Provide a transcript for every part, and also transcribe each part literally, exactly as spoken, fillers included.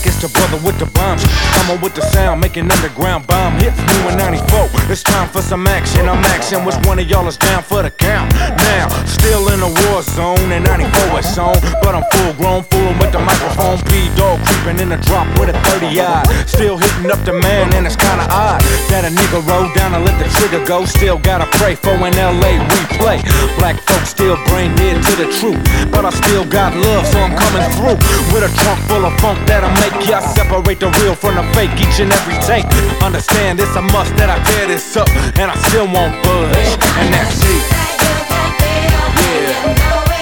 it's the brother with the bombs. Coming with the sound, making underground bomb hits. New in ninety-four, it's time for some action. I'm action, which one of y'all is down for the count? Now, still in the war zone, in ninety-four it's on, but I'm full grown, fooling with the microphone. P-Dog creeping in the drop with a thirty odd. Still hitting up the man, and it's kinda odd that a nigga roll down and let the trigger go. Still gotta pray for an L A replay. Black folks still brain dead to the truth, but I still got love, so I'm coming through with a trunk full of funk that'll make ya separate the real from the fake each and every take. Understand it's a must that I tear this up, and I still won't budge, and that's it. Yeah.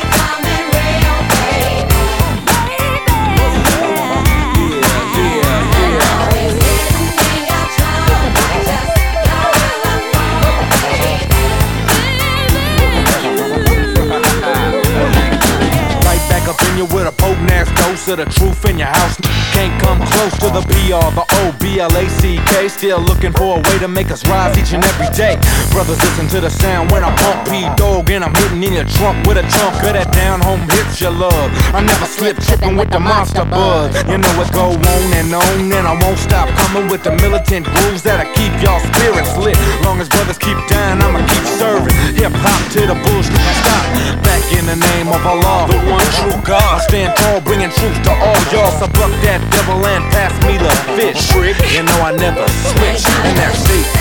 With a potent ass dose of the truth in your house. Can't come close to the B R, the O, B L A C K. Still looking for a way to make us rise each and every day. Brothers, listen to the sound when I pump P-Dog, and I'm hitting in your trunk with a chunk of that down home hits you love. I never slip, tripping with the monster buzz. You know it go on and on, and I won't stop coming with the militant grooves that'll keep y'all spirits lit. Long as brothers keep dying, I'ma keep serving hip hop to the bullshit stop. Back in the name of Allah, the one true God. I stand tall, bringing truth to all y'all. So buck that devil and pass me the fish. Trick, you know I never switch, and that's it.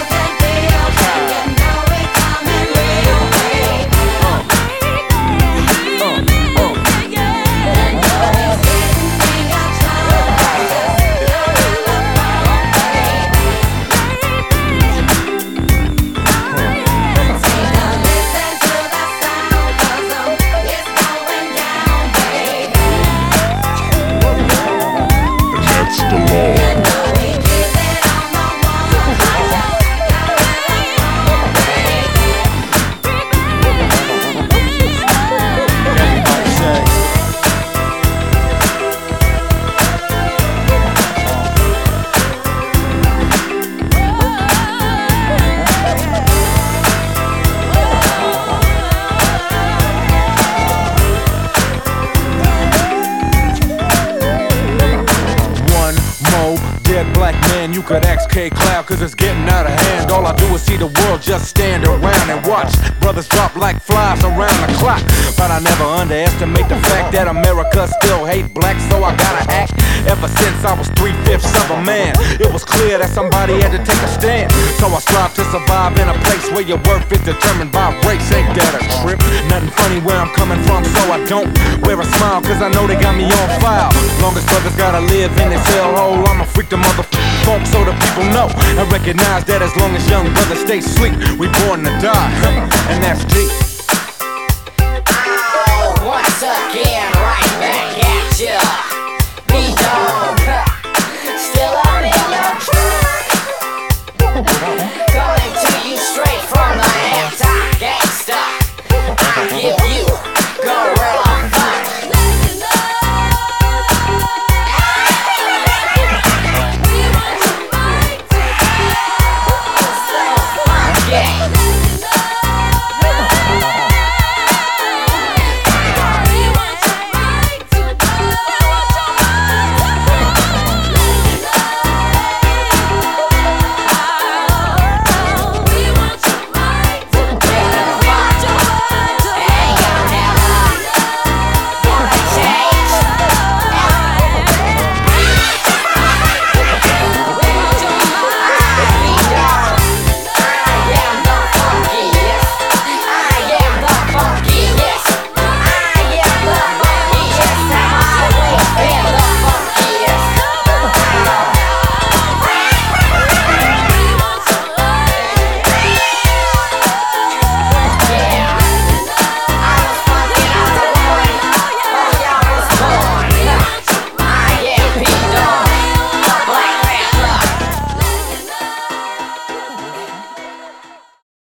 Black man, you could ask K-Cloud, cause it's getting out of hand. All I do is see the world just stand around and watch brothers drop like flies around the clock. But I never underestimate the fact that America still hate blacks, so I gotta act. Ever since I was three-fifths of a man, it was clear that somebody had to take a stand. So I strive to survive in a place where your worth is determined by race. Ain't that a trip? Nothing funny where I'm coming from, so I don't wear a smile, cause I know they got me on file. Long as brothers gotta live in this hellhole, I'ma freak the motherfucking funk so the people know. I recognize that as long as young brothers stay sleep, we born to die, and that's deep.